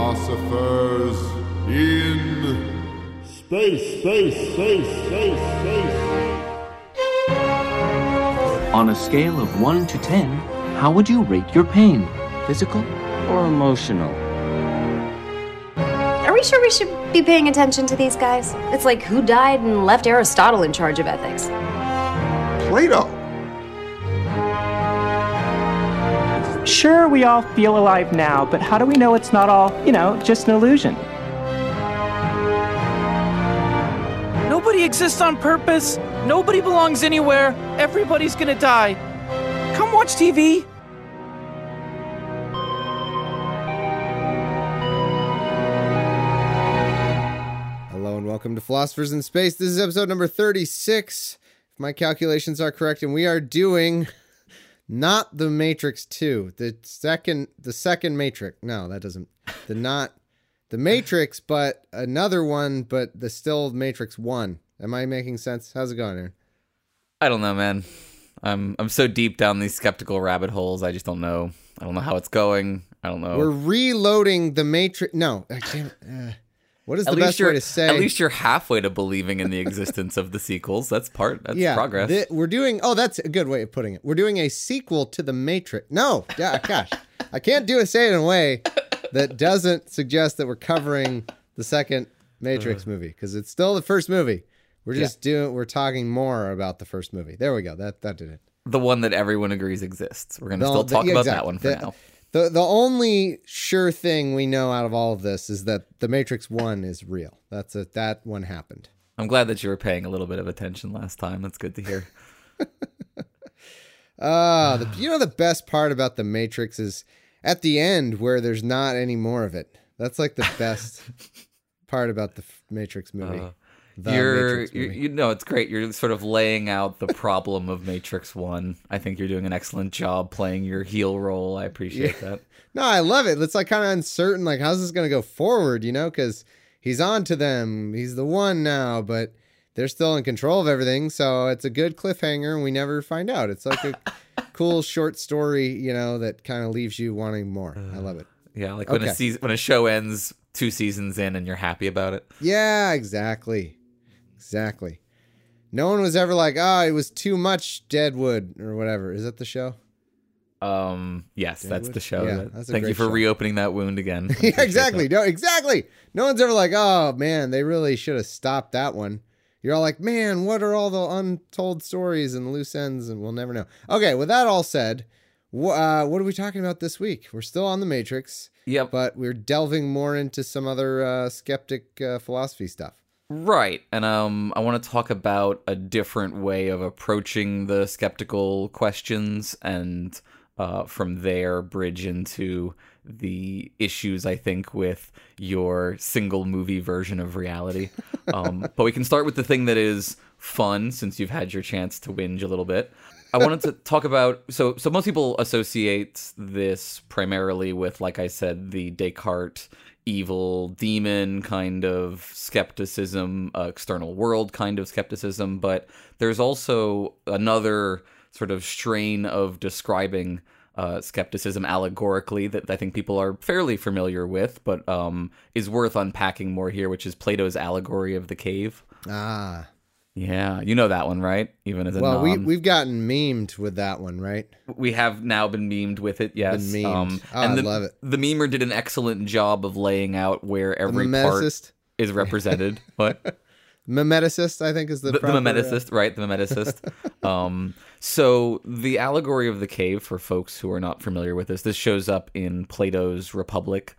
philosophers in space. On a scale of 1 to 10, how would you rate your pain? Physical or emotional? Are we sure we should be paying attention to these guys? It's like who died and left Aristotle in charge of ethics? Plato. Sure, we all feel alive now, but how do we know it's not all, just an illusion? Nobody exists on purpose. Nobody belongs anywhere. Everybody's gonna die. Come watch TV. Hello and welcome to Philosophers in Space. This is episode number 36. If my calculations are correct, and we are doing not the Matrix 2, the second Matrix. No, that doesn't. Not the Matrix, but another one, but still Matrix 1. Am I making sense? How's it going, Aaron? I don't know, man. I'm so deep down these skeptical rabbit holes. I just don't know. I don't know how it's going. I don't know. We're reloading the Matrix. No, I can't. What is the best way to say? At least you're halfway to believing in the existence of the sequels. That's progress. We're doing. Oh, that's a good way of putting it. We're doing a sequel to the Matrix. No, gosh, I can't say it in a way that doesn't suggest that we're covering the second Matrix movie, because it's still the first movie. We're talking more about the first movie. There we go. That did it. The one that everyone agrees exists. We're going to still talk about that one for now. The only sure thing we know out of all of this is that the Matrix 1 is real. That one happened. I'm glad that you were paying a little bit of attention last time. That's good to hear. The best part about the Matrix is at the end where there's not any more of it. That's like the best part about the Matrix movie. It's great. You're sort of laying out the problem of Matrix 1. I think you're doing an excellent job playing your heel role. I appreciate that. No, I love it. It's like kind of uncertain. Like, how's this going to go forward? Because he's on to them. He's the one now, but they're still in control of everything. So it's a good cliffhanger, and we never find out. It's like a cool short story, that kind of leaves you wanting more. I love it. Yeah, like when a show ends 2 seasons in and you're happy about it. Yeah, exactly. No one was ever like, it was too much Deadwood or whatever. Is that the show? Yes, Deadwood? That's the show. Yeah, that's Thank you for reopening that wound again. Yeah, exactly. No, exactly. No one's ever like, oh man, they really should have stopped that one. You're all like, man, what are all the untold stories and loose ends, and we'll never know. Okay, with that all said, what are we talking about this week? We're still on the Matrix. Yep. But we're delving more into some other skeptic philosophy stuff. Right, and I want to talk about a different way of approaching the skeptical questions, and from there bridge into the issues, I think, with your single movie version of reality. But we can start with the thing that is fun, since you've had your chance to whinge a little bit. I wanted to talk about, so most people associate this primarily with, like I said, the Descartes evil demon kind of skepticism, external world kind of skepticism, but there's also another sort of strain of describing skepticism allegorically that I think people are fairly familiar with, but is worth unpacking more here, which is Plato's allegory of the cave. Ah. Yeah, you know that one, right? Even as a we've gotten memed with that one, right? We have now been memed with it, yes. Been memed. I love it. The memer did an excellent job of laying out where every part is represented. What? Mimeticist, I think, is the proper... mimeticist, right? The mimeticist. So the allegory of the cave, for folks who are not familiar with this shows up in Plato's Republic.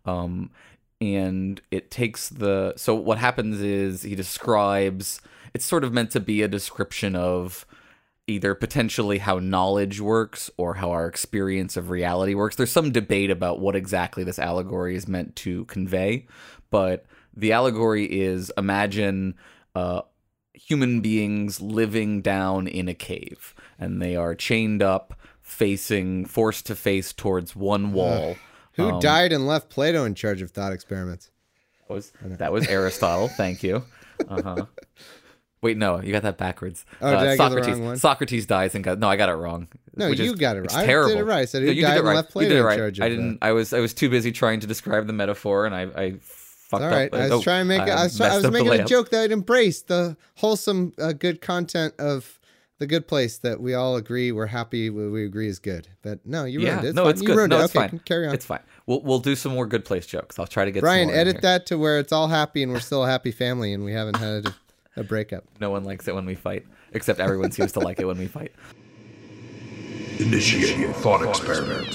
And it takes so what happens is he describes... It's sort of meant to be a description of either potentially how knowledge works or how our experience of reality works. There's some debate about what exactly this allegory is meant to convey, but the allegory is, imagine human beings living down in a cave, and they are chained up, forced to face towards one wall. Who died and left Plato in charge of thought experiments? That was Aristotle. Thank you. Wait, no, you got that backwards. Oh, did I get the wrong one? Socrates dies and I got it wrong. No, which you is, got it it's right. terrible. I did it right. I said No, who you did died it and right. left You did Plato it in right. charge I of didn't. I was too busy trying to describe the metaphor, and I fucked All up. right. I was trying to make. I was making a joke that embraced the wholesome, good content of The Good Place that we all agree we're happy. We agree is good. But no, you ruined it. It's no, fine. it's You good. ruined No, it. it's Okay, fine. carry on. It's fine. We'll do some more Good Place jokes. I'll try to get Brian, some more in edit here. that to where it's all happy and we're still a happy family and we haven't had a breakup. No one likes it when we fight, except everyone seems to like it when we fight. Initiating thought experiment.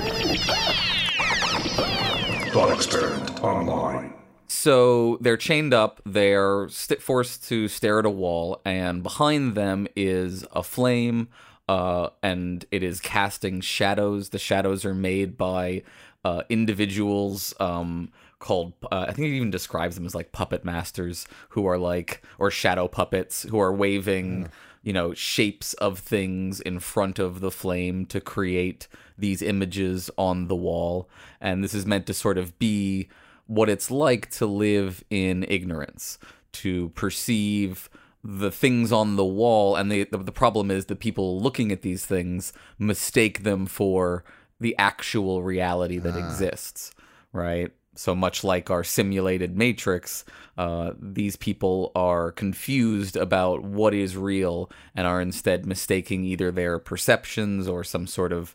Thought experiment online. So they're chained up, they're forced to stare at a wall, and behind them is a flame, and it is casting shadows. The shadows are made by individuals called, I think it even describes them as like puppet masters who are like, or shadow puppets who are waving, shapes of things in front of the flame to create these images on the wall. And this is meant to sort of be what it's like to live in ignorance, to perceive the things on the wall. And the problem is the people looking at these things mistake them for the actual reality that exists, right? So much like our simulated matrix, these people are confused about what is real and are instead mistaking either their perceptions or some sort of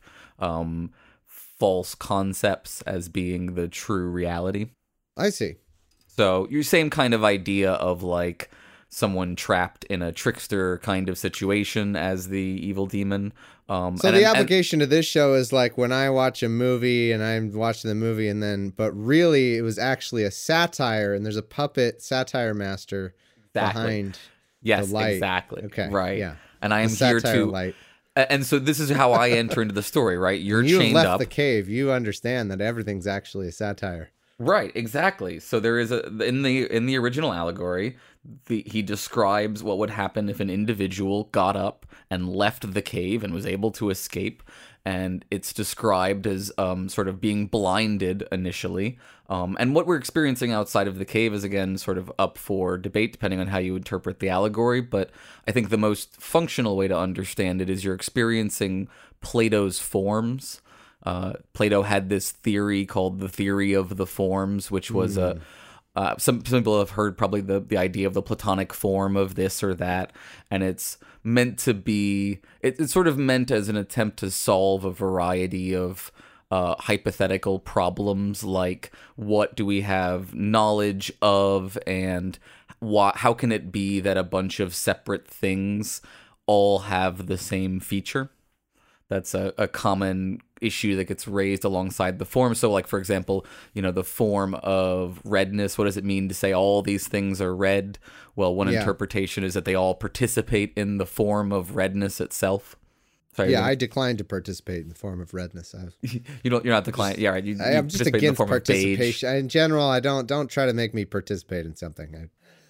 false concepts as being the true reality. I see. So your same kind of idea of like someone trapped in a trickster kind of situation as the evil demon. So the application to this show is like when I watch a movie and I'm watching the movie but really it was actually a satire and there's a puppet satire master behind the light. Exactly. Okay. Right. Yeah. And I am here to light. And so this is how I enter into the story, right? You're You chained left up. the cave. You understand that everything's actually a satire. Right, exactly. So there is in the original allegory, he describes what would happen if an individual got up and left the cave and was able to escape, and it's described as sort of being blinded initially. And what we're experiencing outside of the cave is again sort of up for debate depending on how you interpret the allegory, but I think the most functional way to understand it is you're experiencing Plato's forms. Plato had this theory called the theory of the forms, which was some people have heard probably the idea of the Platonic form of this or that, and it's meant to be it's sort of meant as an attempt to solve a variety of hypothetical problems, like what do we have knowledge of, and how can it be that a bunch of separate things all have the same feature? That's a common issue that gets raised alongside the form. So, like, for example, the form of redness, what does it mean to say all these things are red? Well, one interpretation is that they all participate in the form of redness itself. Sorry, I decline to participate in the form of redness. You're not the client. Yeah, right. I'm just against participation. In general, I don't try to make me participate in something.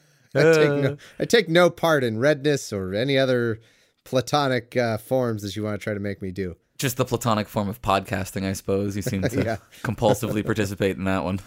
I take no part in redness or any other Platonic forms that you want to try to make me do. Just the Platonic form of podcasting, I suppose. You seem to compulsively participate in that one.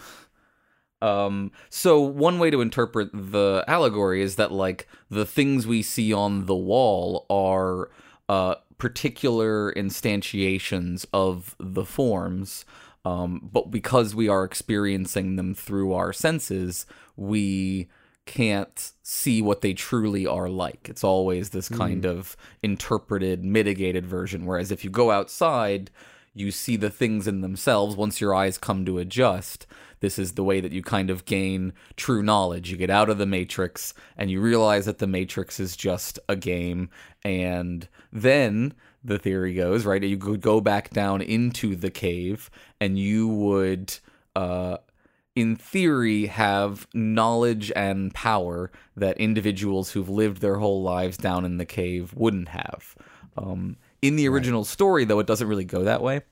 So one way to interpret the allegory is that, like, the things we see on the wall are particular instantiations of the forms, but because we are experiencing them through our senses, we can't see what they truly are like. It's always this kind of interpreted, mitigated version, whereas if you go outside, you see the things in themselves. Once your eyes come to adjust, this is the way that you kind of gain true knowledge. You get out of the Matrix and you realize that the Matrix is just a game, and then the theory goes, right, you could go back down into the cave and you would in theory, have knowledge and power that individuals who've lived their whole lives down in the cave wouldn't have. In the original story, though, it doesn't really go that way.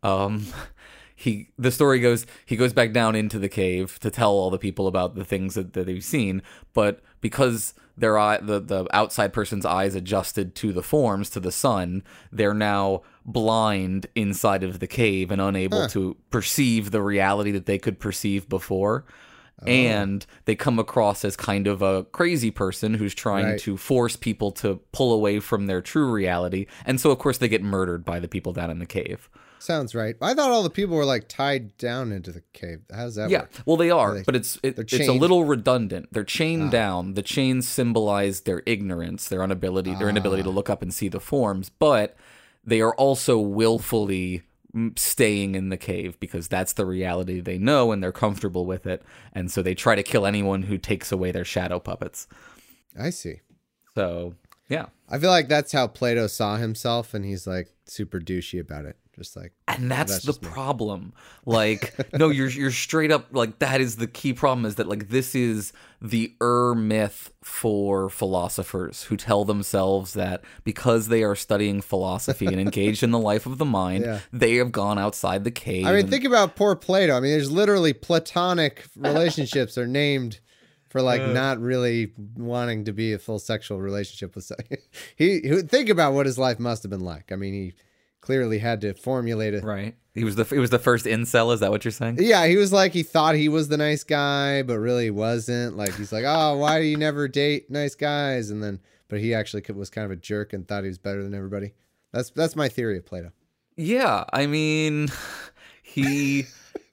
The story goes, he goes back down into the cave to tell all the people about the things that they've seen, but because the outside person's eyes adjusted to the forms, to the sun, they're now blind inside of the cave and unable to perceive the reality that they could perceive before. and they come across as kind of a crazy person who's trying to force people to pull away from their true reality. And so, of course, they get murdered by the people down in the cave. Sounds right. I thought all the people were like tied down into the cave. How does that work? Well, they are, but it's a little redundant. They're chained down. The chains symbolize their ignorance, their inability to look up and see the forms, but they are also willfully staying in the cave because that's the reality they know and they're comfortable with it. And so they try to kill anyone who takes away their shadow puppets. I see. So, yeah. I feel like that's how Plato saw himself, and he's like super douchey about it. Just like, and that's the problem. Like, no, you're straight up like that is the key problem, is that like this is the myth for philosophers who tell themselves that because they are studying philosophy and engaged in the life of the mind, they have gone outside the cave. I mean, think about poor Plato. I mean, there's literally platonic relationships are named for like not really wanting to be a full sexual relationship with someone. He think about what his life must have been like. I mean, he clearly had to formulate it. Right. He was the first incel. Is that what you're saying? Yeah. He was like, he thought he was the nice guy, but really wasn't. Like, he's like, oh, why do you never date nice guys? And then, but he actually was kind of a jerk and thought he was better than everybody. That's my theory of Plato. Yeah. I mean, let's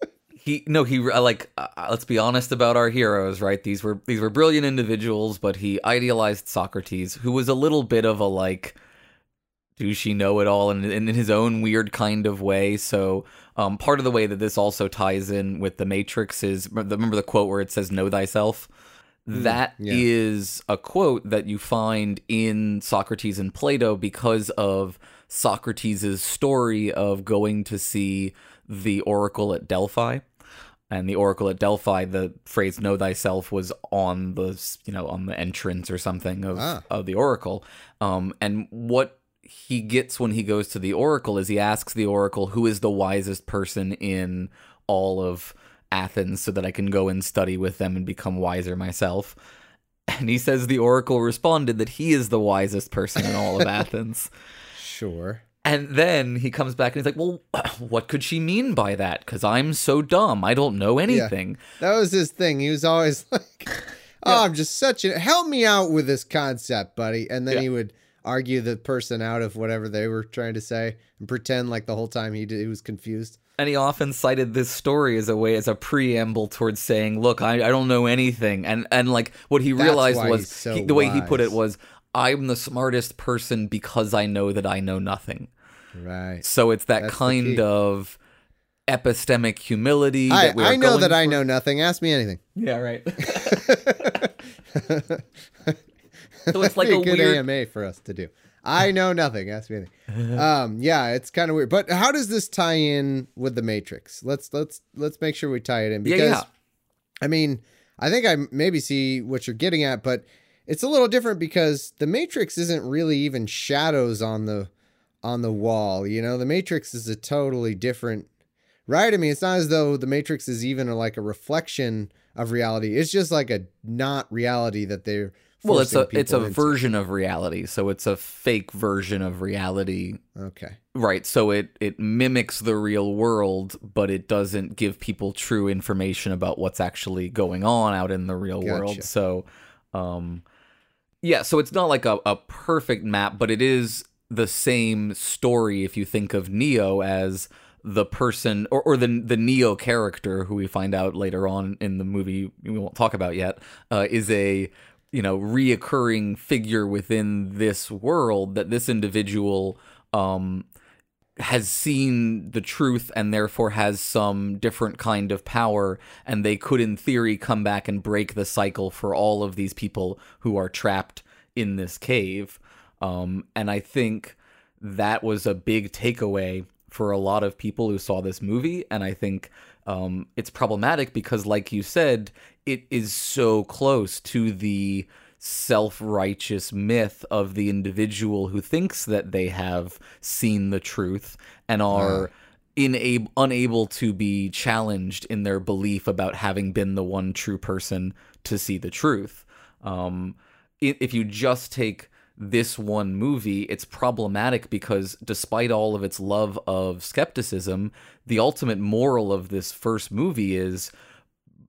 be honest about our heroes, right? These were brilliant individuals, but he idealized Socrates, who was a little bit of a like douchey know-it-all in his own weird kind of way. So part of the way that this also ties in with the Matrix is, remember the quote where it says, know thyself? That is a quote that you find in Socrates and Plato because of Socrates' story of going to see the oracle at Delphi. And the oracle at Delphi, the phrase "know thyself" was on the entrance or something of the oracle. And what he gets when he goes to the oracle is he asks the oracle, who is the wisest person in all of Athens, so that I can go and study with them and become wiser myself. And he says the oracle responded that he is the wisest person in all of Athens. Sure. And then he comes back and he's like, well, what could she mean by that? Because I'm so dumb. I don't know anything. Yeah. That was his thing. He was always like, I'm just help me out with this concept, buddy. And then he would argue the person out of whatever they were trying to say and pretend like the whole time he was confused. And he often cited this story as a preamble towards saying, look, I don't know anything. And like what he realized was the way he put it was, I'm the smartest person because I know that I know nothing. Right. So it's that kind of epistemic humility. I know that I know nothing. Ask me anything. Yeah, right. So it's like a good weird AMA for us to do. I know nothing. Ask me anything. It's kind of weird. But how does this tie in with the Matrix? Let's make sure we tie it in, because I mean, I think I maybe see what you're getting at, but it's a little different because the Matrix isn't really even shadows on the wall. You know, the Matrix is a totally different, right? I mean, it's not as though the Matrix is even like a reflection of reality. It's just like a not reality that they're it's a version of reality, so it's a fake version of reality. Okay. Right, so it mimics the real world, but it doesn't give people true information about what's actually going on out in the real world. So, so it's not like a perfect map, but it is the same story if you think of Neo as the person or the Neo character, who we find out later on in the movie we won't talk about yet, is a reoccurring figure within this world, that this individual has seen the truth and therefore has some different kind of power, and they could in theory come back and break the cycle for all of these people who are trapped in this cave. And I think that was a big takeaway for a lot of people who saw this movie, and I think it's problematic because, like you said, it is so close to the self-righteous myth of the individual who thinks that they have seen the truth and are unable to be challenged in their belief about having been the one true person to see the truth. If you just take this one movie, it's problematic because despite all of its love of skepticism, the ultimate moral of this first movie is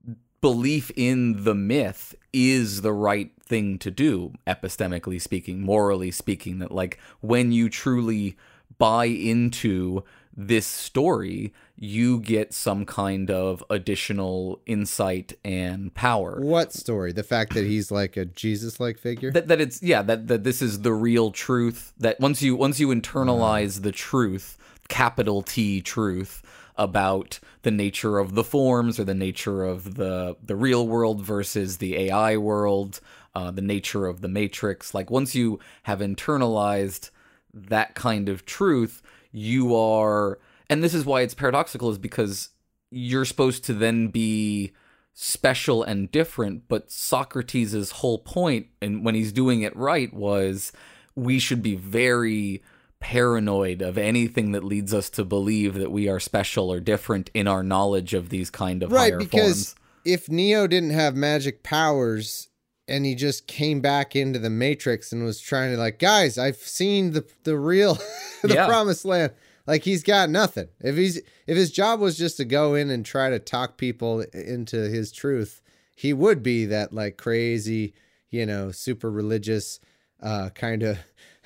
belief in the myth is the right thing to do, epistemically speaking, morally speaking, that like when you truly buy into this story, you get some kind of additional insight and power. What story? The fact that he's like a Jesus-like figure? That it's that this is the real truth. That once you internalize the truth, capital T truth, about the nature of the forms or the nature of the real world versus the AI world, the nature of the Matrix. Like once you have internalized that kind of truth, you are, and this is why it's paradoxical, is because you're supposed to then be special and different, but Socrates' whole point, and when he's doing it right, was we should be very paranoid of anything that leads us to believe that we are special or different in our knowledge of these kind of higher because forms. If Neo didn't have magic powers and he just came back into the Matrix and was trying to like, guys, I've seen the real promised land. Like he's got nothing. If his job was just to go in and try to talk people into his truth, he would be that like crazy, super religious kind of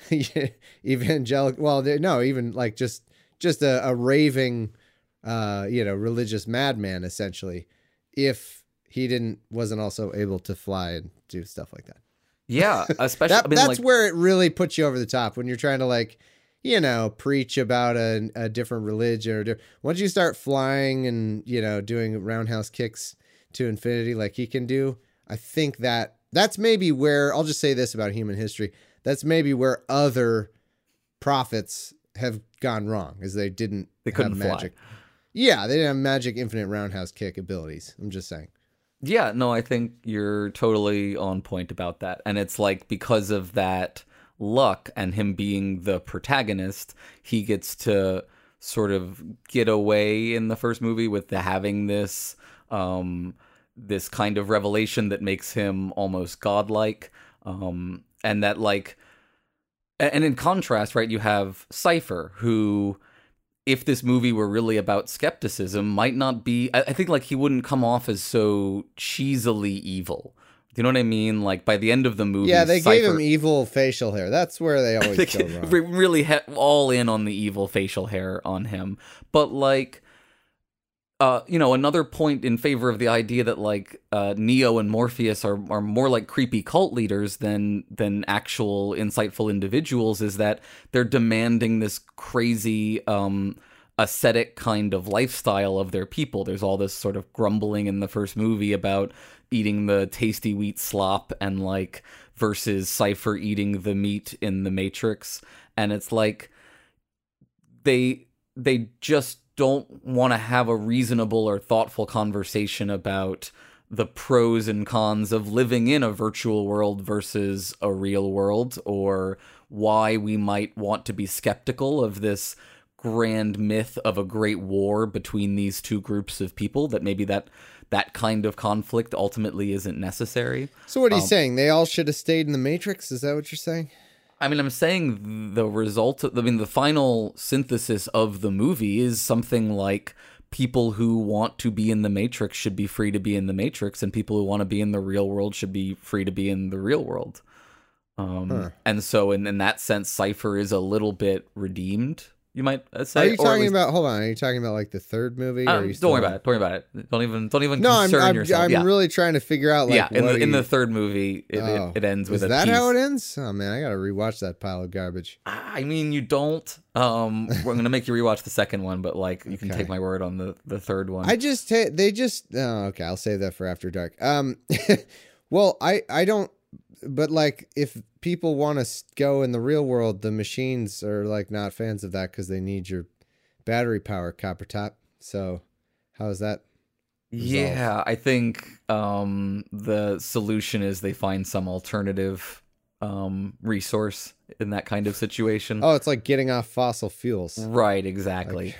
evangelical. Well, no, even like just a raving, religious madman essentially. If he wasn't also able to fly and do stuff like that. Yeah, especially that's where it really puts you over the top when you're trying to like, preach about a different religion or once you start flying and, doing roundhouse kicks to infinity like he can do. I think that's maybe where, I'll just say this about human history. That's maybe where other prophets have gone wrong, is they couldn't have magic. Fly. Yeah, they didn't have magic infinite roundhouse kick abilities. I'm just saying. Yeah, no, I think you're totally on point about that. And it's like because of that luck and him being the protagonist, he gets to sort of get away in the first movie with having this this kind of revelation that makes him almost godlike. And that like, and in contrast, right, you have Cypher, who, if this movie were really about skepticism, might not be, I think like he wouldn't come off as so cheesily evil. Do you know what I mean? Like by the end of the movie, yeah, they Cypher, gave him evil facial hair. That's where they always go wrong. Really all in on the evil facial hair on him. But like, another point in favor of the idea that like Neo and Morpheus are more like creepy cult leaders than actual insightful individuals is that they're demanding this crazy ascetic kind of lifestyle of their people. There's all this sort of grumbling in the first movie about eating the tasty wheat slop and like versus Cypher eating the meat in the Matrix. And it's like they just don't want to have a reasonable or thoughtful conversation about the pros and cons of living in a virtual world versus a real world, or why we might want to be skeptical of this grand myth of a great war between these two groups of people, that maybe that kind of conflict ultimately isn't necessary. So what are you saying? They all should have stayed in the Matrix? Is that what you're saying? I mean, I'm saying the final synthesis of the movie is something like people who want to be in the Matrix should be free to be in the Matrix, and people who want to be in the real world should be free to be in the real world. And so in that sense, Cypher is a little bit redeemed, you might say. Are you talking about, hold on, are you talking about like the third movie? Or are you don't worry about it. Don't worry about it. Don't even concern yourself. I'm really trying to figure out like in the third movie, it ends with a peace. Is that how it ends? Oh man, I gotta rewatch that pile of garbage. I mean, you don't. I'm gonna make you rewatch the second one, but like you can take my word on the third one. Okay, I'll save that for after dark. Well, I don't. But like, if people want to go in the real world, the machines are like not fans of that because they need your battery power, Copper Top. So, how is that resolved? Yeah, I think the solution is they find some alternative resource in that kind of situation. Oh, it's like getting off fossil fuels. Right, exactly.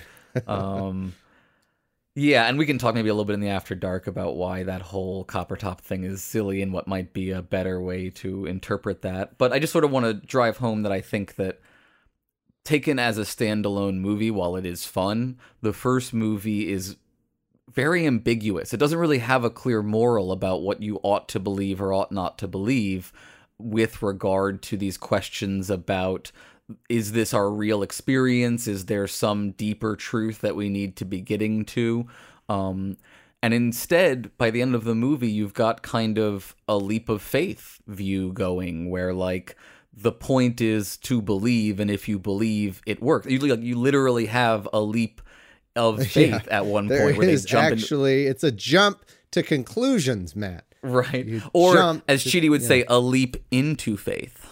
Yeah, and we can talk maybe a little bit in the After Dark about why that whole Copper Top thing is silly and what might be a better way to interpret that. But I just sort of want to drive home that I think that taken as a standalone movie, while it is fun, the first movie is very ambiguous. It doesn't really have a clear moral about what you ought to believe or ought not to believe with regard to these questions about, is this our real experience? Is there some deeper truth that we need to be getting to? And instead, by the end of the movie, you've got kind of a leap of faith view going, where like the point is to believe, and if you believe, it works. You literally have a leap of faith at one point where they jump it's a jump to conclusions, Matt. Right. You Or as Chidi would say, a leap into faith.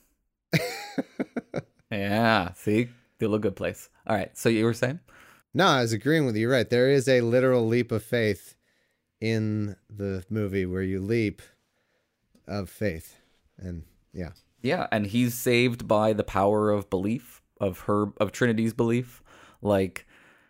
Yeah, see? Still a good place. All right, so you were saying? No, I was agreeing with you. Right. There is a literal leap of faith in the movie where you leap of faith. And yeah. Yeah, and he's saved by the power of belief, of Trinity's belief. Like,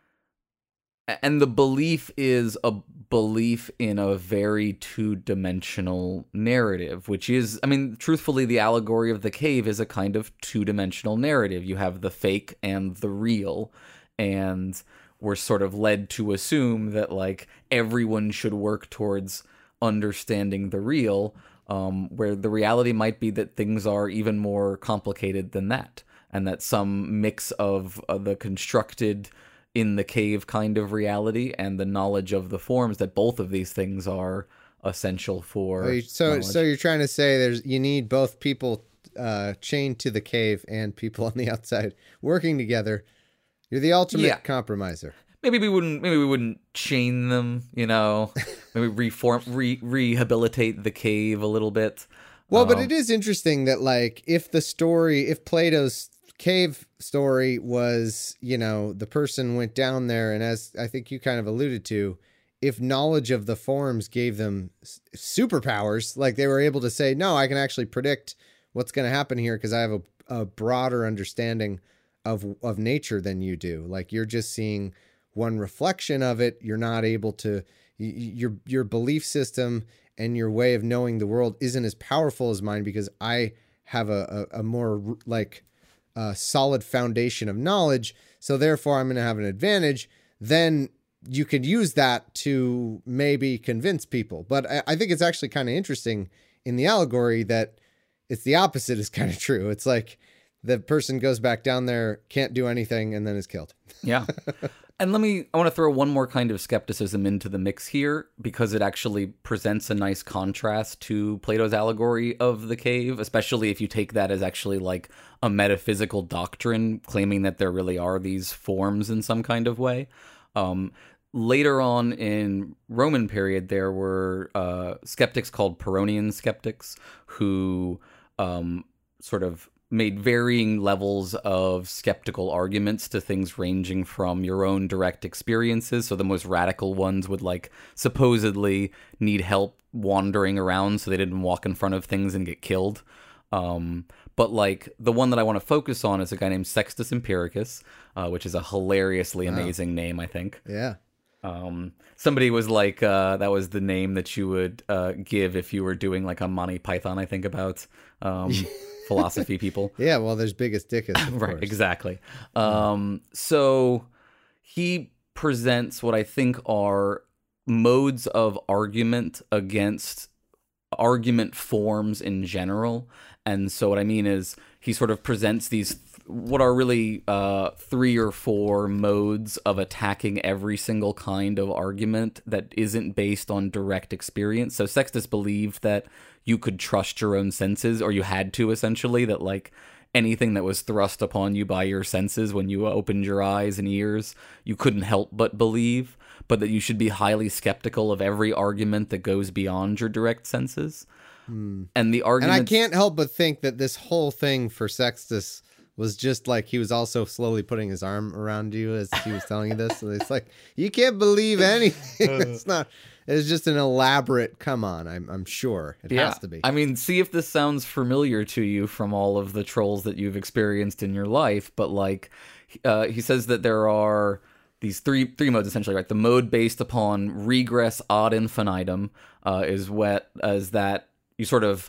and the belief is a belief in a very two-dimensional narrative, which is, I mean, truthfully, the allegory of the cave is a kind of two-dimensional narrative. You have the fake and the real, and we're sort of led to assume that, like, everyone should work towards understanding the real, where the reality might be that things are even more complicated than that, and that some mix of the constructed in the cave kind of reality and the knowledge of the forms, that both of these things are essential for so you're trying to say you need both people chained to the cave and people on the outside working together. You're the ultimate compromiser. Maybe we wouldn't chain them, you know. Maybe rehabilitate the cave a little bit. Well, but it is interesting that, like, if Plato's cave story was, you know, the person went down there, and as I think you kind of alluded to, if knowledge of the forms gave them superpowers, like they were able to say, no, I can actually predict what's going to happen here because I have a broader understanding of nature than you do. Like, you're just seeing one reflection of it. You're not able to, your belief system and your way of knowing the world isn't as powerful as mine because I have a more like solid foundation of knowledge. So therefore I'm going to have an advantage. Then you could use that to maybe convince people. But I think it's actually kind of interesting in the allegory that it's the opposite is kind of true. It's like the person goes back down there, can't do anything, and then is killed. Yeah. And I want to throw one more kind of skepticism into the mix here, because it actually presents a nice contrast to Plato's allegory of the cave, especially if you take that as actually like a metaphysical doctrine, claiming that there really are these forms in some kind of way. Later on in Roman period, there were skeptics called Pyrrhonian skeptics who sort of made varying levels of skeptical arguments to things ranging from your own direct experiences. So the most radical ones would like supposedly need help wandering around so they didn't walk in front of things and get killed. But like the one that I want to focus on is a guy named Sextus Empiricus, which is a hilariously amazing name, I think. Yeah. Somebody was like, that was the name that you would give if you were doing like a Monty Python, I think, about philosophy people. Yeah, well, there's Biggest Dickus, right, course. Exactly. So he presents what I think are modes of argument against argument forms in general. And so what I mean is he sort of presents these what are really 3 or 4 modes of attacking every single kind of argument that isn't based on direct experience. So Sextus believed that you could trust your own senses, or you had to, essentially, that like anything that was thrust upon you by your senses when you opened your eyes and ears, you couldn't help but believe, but that you should be highly skeptical of every argument that goes beyond your direct senses. And the argument, and I can't help but think that this whole thing for Sextus was just like he was also slowly putting his arm around you as he was telling you this. So it's like, you can't believe anything. It's just an elaborate, come on, I'm sure. It has to be. I mean, see if this sounds familiar to you from all of the trolls that you've experienced in your life. But like, he says that there are these three modes, essentially, right? The mode based upon regress ad infinitum is that you sort of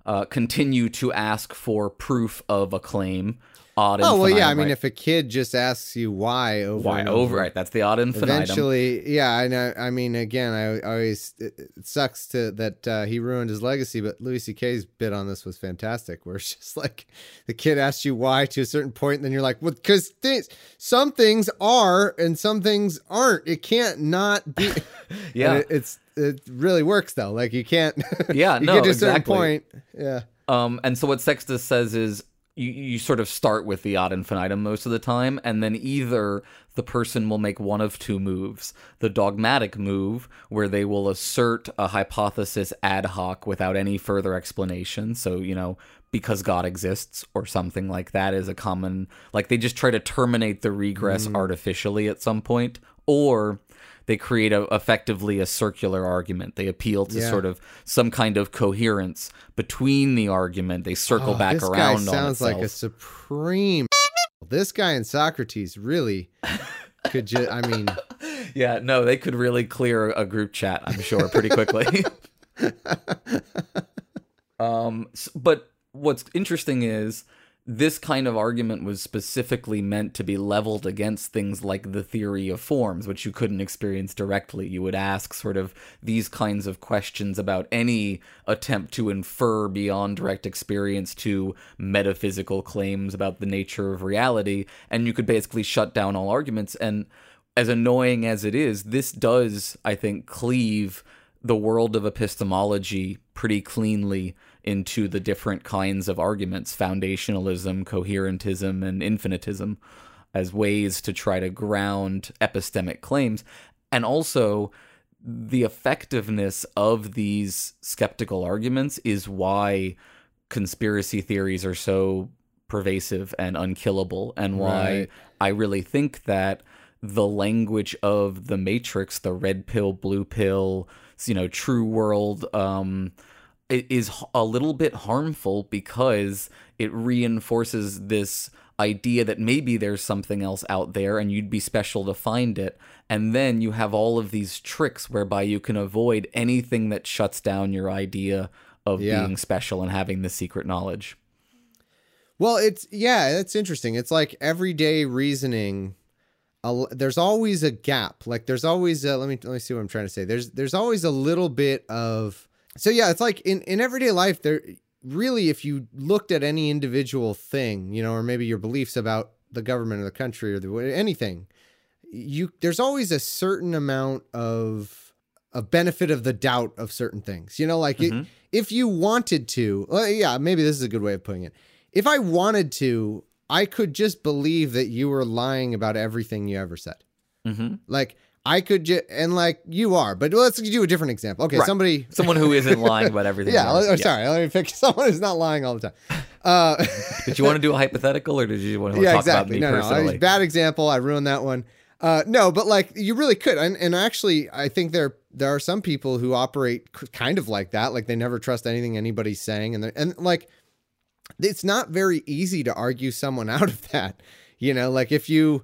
continue to ask for proof of a claim. Ad infinitum, Oh, well, yeah. I mean, right? if a kid just asks you why over and over, right? That's the ad infinitum. eventually, yeah, I know. I mean, again, I always it sucks that he ruined his legacy, but Louis C.K.'s bit on this was fantastic, where it's just like the kid asks you why to a certain point, and then you're like, well, because some things are and some things aren't. It can't not be. Yeah, it really works though. Like you can't. Yeah, you no, get to a certain exactly. point. Yeah. And so what Sextus says is you sort of start with the ad infinitum most of the time, and then either the person will make one of two moves. The dogmatic move, where they will assert a hypothesis ad hoc without any further explanation. So, because God exists or something like that is a common, like they just try to terminate the regress artificially at some point. Or they create effectively a circular argument. They appeal to sort of some kind of coherence between the argument. They circle back around on itself. This guy sounds like a supreme. This guy and Socrates really could just, I mean. Yeah, no, they could really clear a group chat, I'm sure, pretty quickly. But what's interesting is this kind of argument was specifically meant to be leveled against things like the theory of forms, which you couldn't experience directly. You would ask sort of these kinds of questions about any attempt to infer beyond direct experience to metaphysical claims about the nature of reality, and you could basically shut down all arguments. And as annoying as it is, this does, I think, cleave the world of epistemology pretty cleanly into the different kinds of arguments, foundationalism, coherentism, and infinitism, as ways to try to ground epistemic claims. And also, the effectiveness of these skeptical arguments is why conspiracy theories are so pervasive and unkillable, and why I really think that the language of the Matrix, the red pill, blue pill, true world, it is a little bit harmful because it reinforces this idea that maybe there's something else out there and you'd be special to find it. And then you have all of these tricks whereby you can avoid anything that shuts down your idea of being special and having the secret knowledge. Well, that's interesting. It's like everyday reasoning. There's always a gap. Like there's always let me see what I'm trying to say. There's always a little bit of. So yeah, it's like in everyday life, there really, if you looked at any individual thing, or maybe your beliefs about the government or the country or anything, there's always a certain amount of a benefit of the doubt of certain things. If you wanted to, maybe this is a good way of putting it. If I wanted to, I could just believe that you were lying about everything you ever said. Mm-hmm. Like. I could you are, but let's do a different example. Okay, right. Someone who isn't lying about everything. Sorry, let me pick someone who's not lying all the time. Did you want to do a hypothetical, or did you want to talk about me personally? No, bad example. I ruined that one. No, but like you really could, and actually, I think there are some people who operate kind of like that. Like they never trust anything anybody's saying, and like it's not very easy to argue someone out of that. Like if you,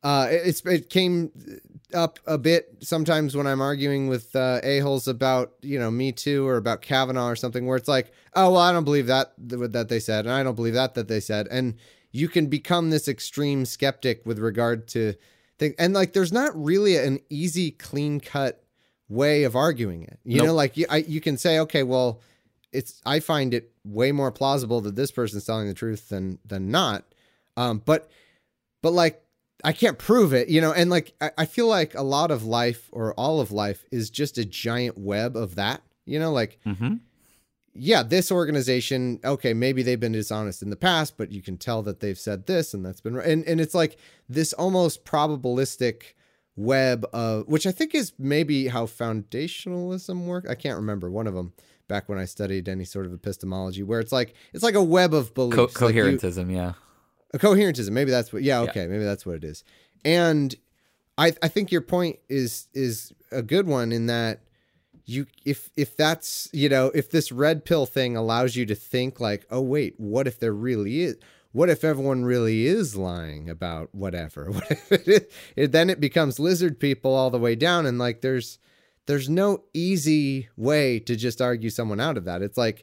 it came up a bit sometimes when I'm arguing with a-holes about, Me Too or about Kavanaugh or something, where it's like, oh, well, I don't believe that they said, and I don't believe that they said. And you can become this extreme skeptic with regard to things. And like, there's not really an easy, clean cut way of arguing it. You can say, okay, well, I find it way more plausible that this person's telling the truth than not. But like, I can't prove it, and like, I feel like a lot of life or all of life is just a giant web of that, this organization, okay, maybe they've been dishonest in the past, but you can tell that they've said this and that's been right. And it's like this almost probabilistic web of, which I think is maybe how foundationalism works. I can't remember one of them back when I studied any sort of epistemology, where it's like a web of beliefs. Coherentism, yeah. A coherentism, maybe that's what. Yeah, okay, maybe that's what it is. And I think your point is a good one in that if that's if this red pill thing allows you to think like, oh wait, what if there really is? What if everyone really is lying about whatever? What if then it becomes lizard people all the way down, and like there's no easy way to just argue someone out of that. It's like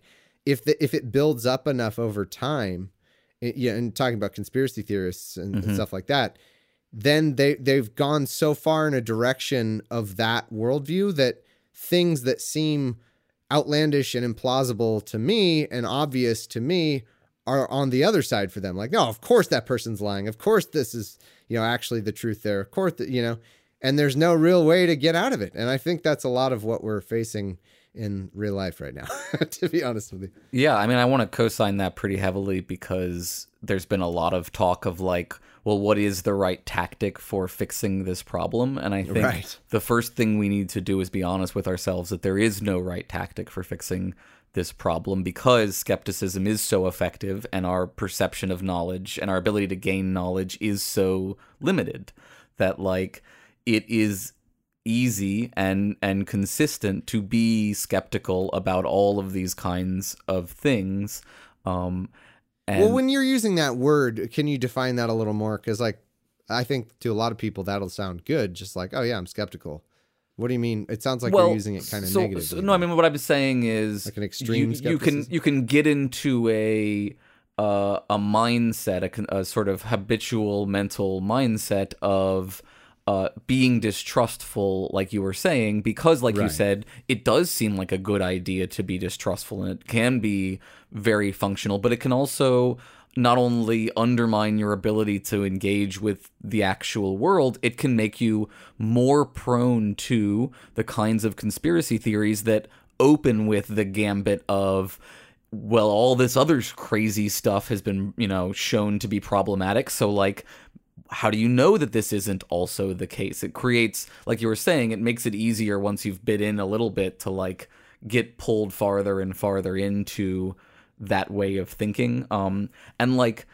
if it builds up enough over time, and talking about conspiracy theorists and stuff like that, then they've gone so far in a direction of that worldview that things that seem outlandish and implausible to me and obvious to me are on the other side for them. Like, no, of course that person's lying. Of course this is, actually the truth there. Of course, and there's no real way to get out of it. And I think that's a lot of what we're facing in real life right now, to be honest with you. Yeah, I mean, I want to co-sign that pretty heavily because there's been a lot of talk of like, well, what is the right tactic for fixing this problem? And I think the first thing we need to do is be honest with ourselves that there is no right tactic for fixing this problem, because skepticism is so effective and our perception of knowledge and our ability to gain knowledge is so limited that like it is easy and consistent to be skeptical about all of these kinds of things. Well, when you're using that word, can you define that a little more? Because like, I think to a lot of people that'll sound good, just like, oh yeah, I'm skeptical. What do you mean? It sounds like you're using it kind of negatively. No, I mean, what I'm saying is like an extreme skepticism. You can get into a mindset, a sort of habitual mental mindset of being distrustful, like you were saying, because like you said, it does seem like a good idea to be distrustful, and it can be very functional, but it can also not only undermine your ability to engage with the actual world, it can make you more prone to the kinds of conspiracy theories that open with the gambit of, well, all this other crazy stuff has been, shown to be problematic. So like, how do you know that this isn't also the case? It creates, like you were saying, it makes it easier once you've bit in a little bit to like get pulled farther and farther into that way of thinking. And like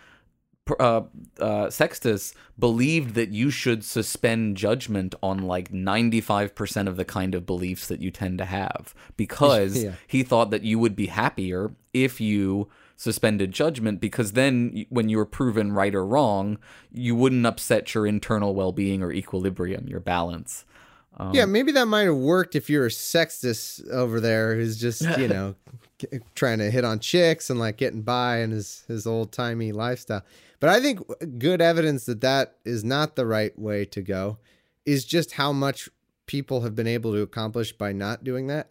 Sextus believed that you should suspend judgment on like 95% of the kind of beliefs that you tend to have, because he thought that you would be happier if you suspended judgment, because then when you were proven right or wrong, you wouldn't upset your internal well-being or equilibrium, your balance. Yeah, maybe that might have worked if you're a Sextus over there who's just, trying to hit on chicks and like getting by in his old-timey lifestyle. But I think good evidence that is not the right way to go is just how much people have been able to accomplish by not doing that.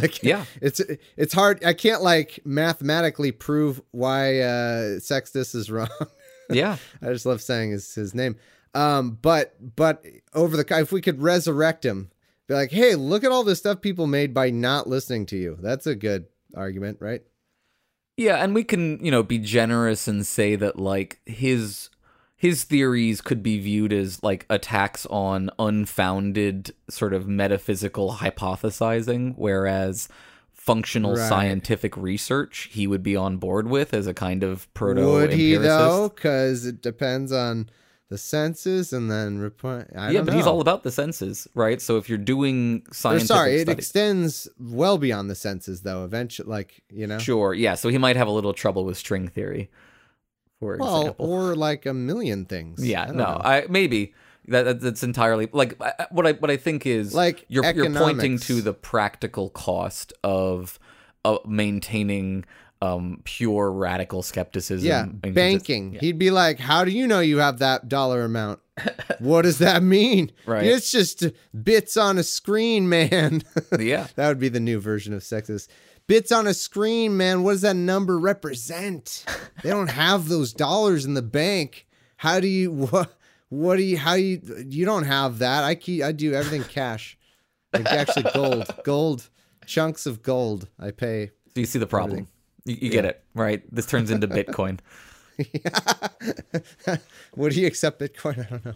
It's hard. I can't like mathematically prove why Sextus is wrong. Yeah. I just love saying his name. But if we could resurrect him, be like, hey, look at all the stuff people made by not listening to you. That's a good argument, right? Yeah, and we can, be generous and say that like his theories could be viewed as like attacks on unfounded sort of metaphysical hypothesizing, whereas functional scientific research he would be on board with as a kind of proto-empiricist. Would he though? Because it depends on the senses and then report. I don't know. He's all about the senses, right? So if you're doing scientific it extends well beyond the senses though, eventually, Sure, yeah. So he might have a little trouble with string theory, for example. Or like a million things. Yeah, maybe. That's entirely like what I think is like you're pointing to the practical cost of maintaining pure radical skepticism. Yeah, banking. He'd be like, how do you know you have that dollar amount? What does that mean? Right. It's just bits on a screen, man. Yeah. That would be the new version of Sextus. Bits on a screen, man. What does that number represent? They don't have those dollars in the bank. How do you, you don't have that. I do everything cash. Like actually gold, chunks of gold I pay. So you see the problem. You get it, right? This turns into Bitcoin. Would he accept Bitcoin? I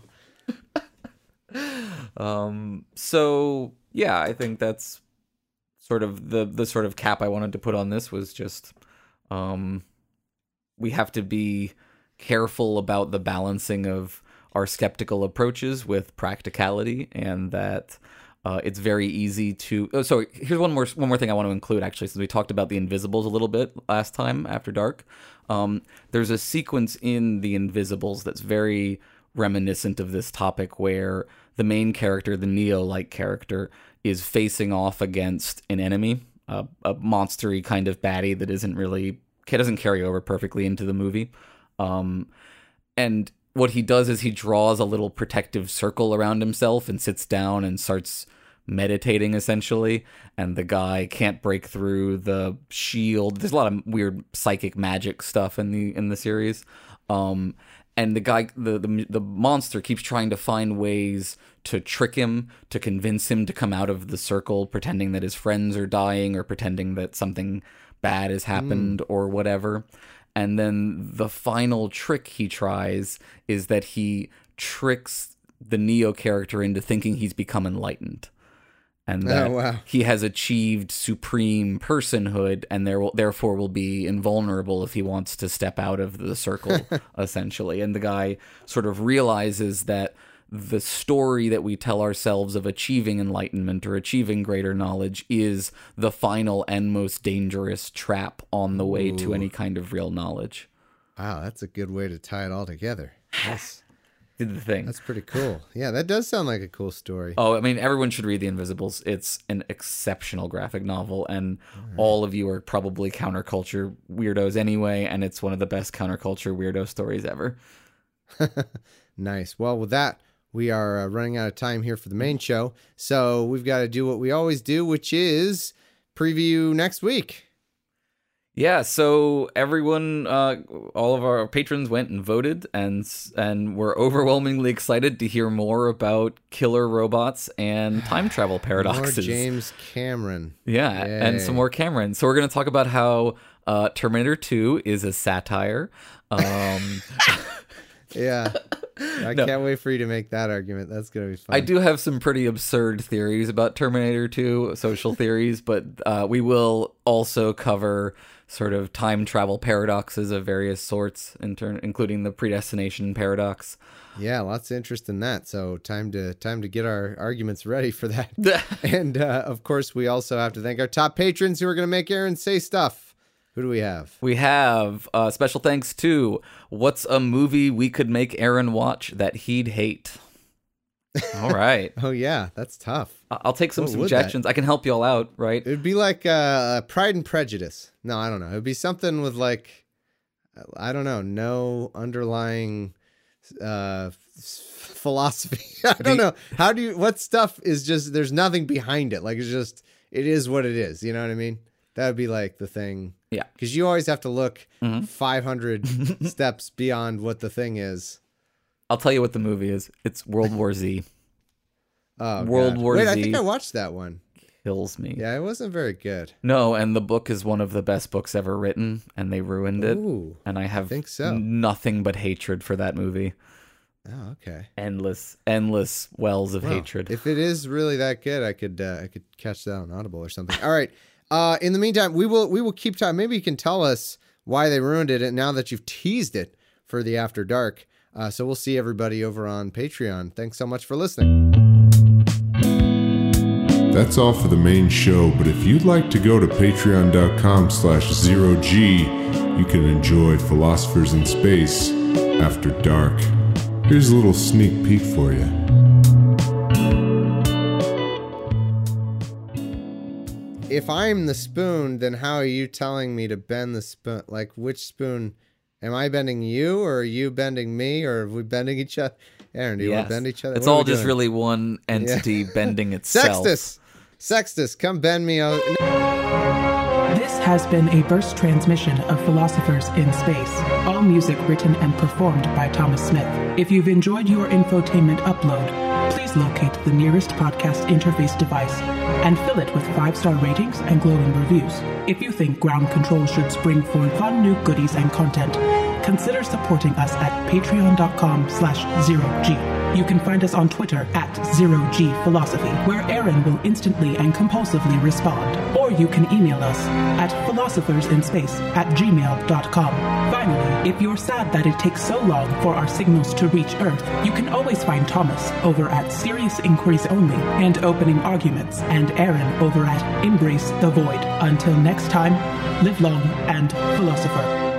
don't know. So yeah, I think that's sort of the sort of cap I wanted to put on this was just we have to be careful about the balancing of our skeptical approaches with practicality, and that it's very easy to. Oh, so here's one more thing I want to include, actually, since we talked about the Invisibles a little bit last time after dark. There's a sequence in the Invisibles that's very reminiscent of this topic, where the main character, the Neo-like character, is facing off against an enemy, monstery kind of baddie that doesn't carry over perfectly into the movie. And what he does is he draws a little protective circle around himself and sits down and starts meditating, essentially, and the guy can't break through the shield. There's a lot of weird psychic magic stuff in the series. And the guy, the monster keeps trying to find ways to trick him, to convince him to come out of the circle, pretending that his friends are dying or pretending that something bad has happened or whatever. And then the final trick he tries is that he tricks the Neo character into thinking he's become enlightened. And that he has achieved supreme personhood and therefore will be invulnerable if he wants to step out of the circle, essentially. And the guy sort of realizes that the story that we tell ourselves of achieving enlightenment or achieving greater knowledge is the final and most dangerous trap on the way to any kind of real knowledge. Wow, that's a good way to tie it all together. Yes. Did the thing. That's pretty cool. Yeah, that does sound like a cool story. Oh, I mean, everyone should read The Invisibles. It's an exceptional graphic novel, and all of you are probably counterculture weirdos anyway, and it's one of the best counterculture weirdo stories ever. Nice. Well, with that, we are running out of time here for the main show, so we've got to do what we always do, which is preview next week. Yeah, so everyone, all of our patrons went and voted, and were overwhelmingly excited to hear more about killer robots and time travel paradoxes. More James Cameron. Yeah, Yay. And some more Cameron. So we're going to talk about how Terminator 2 is a satire. Yeah. I can't wait for you to make that argument. That's going to be fun. I do have some pretty absurd theories about Terminator 2, social theories, but we will also cover sort of time travel paradoxes of various sorts, including the predestination paradox. Yeah, lots of interest in that. So time to get our arguments ready for that. And of course, we also have to thank our top patrons who are going to make Aaron say stuff. Who do we have? We have special thanks to What's a Movie We Could Make Aaron Watch That He'd Hate? All right. Oh, yeah, that's tough. I'll take some suggestions. I can help you all out, right? It would be like Pride and Prejudice. No, I don't know. It would be something with like, I don't know, no underlying philosophy. I don't know. What stuff is just, there's nothing behind it. Like, it's just, it is what it is. You know what I mean? That would be like the thing. Yeah. Because you always have to look 500 steps beyond what the thing is. I'll tell you what the movie is. It's World War Z. Oh, World God. War Wait, Z. I think I watched that one. Kills me. Yeah, it wasn't very good. No, and the book is one of the best books ever written, and they ruined it. Ooh, and I have think so. Nothing but hatred for that movie. Oh, okay. Endless wells of hatred. If it is really that good, I could catch that on Audible or something. All right. In the meantime, we will keep time. Maybe you can tell us why they ruined it, and now that you've teased it for the After Dark. So we'll see everybody over on Patreon. Thanks so much for listening. That's all for the main show, but if you'd like to go to patreon.com/0G, you can enjoy Philosophers in Space After Dark. Here's a little sneak peek for you. If I'm the spoon, then how are you telling me to bend the spoon? Like, which spoon? Am I bending you, or are you bending me, or are we bending each other? Aaron, do you want to bend each other? It's all just really one entity bending itself. Sextus, come bend me out. This has been a burst transmission of Philosophers in Space. All music written and performed by Thomas Smith. If you've enjoyed your infotainment upload, please locate the nearest podcast interface device and fill it with 5-star ratings and glowing reviews. If you think Ground Control should spring forth fun new goodies and content, consider supporting us at patreon.com/0G. You can find us on Twitter at 0GPhilosophy, where Aaron will instantly and compulsively respond. Or you can email us at philosophersinspace@gmail.com. Finally, if you're sad that it takes so long for our signals to reach Earth, you can always find Thomas over at Serious Inquiries Only and Opening Arguments, and Aaron over at Embrace the Void. Until next time, live long and philosopher.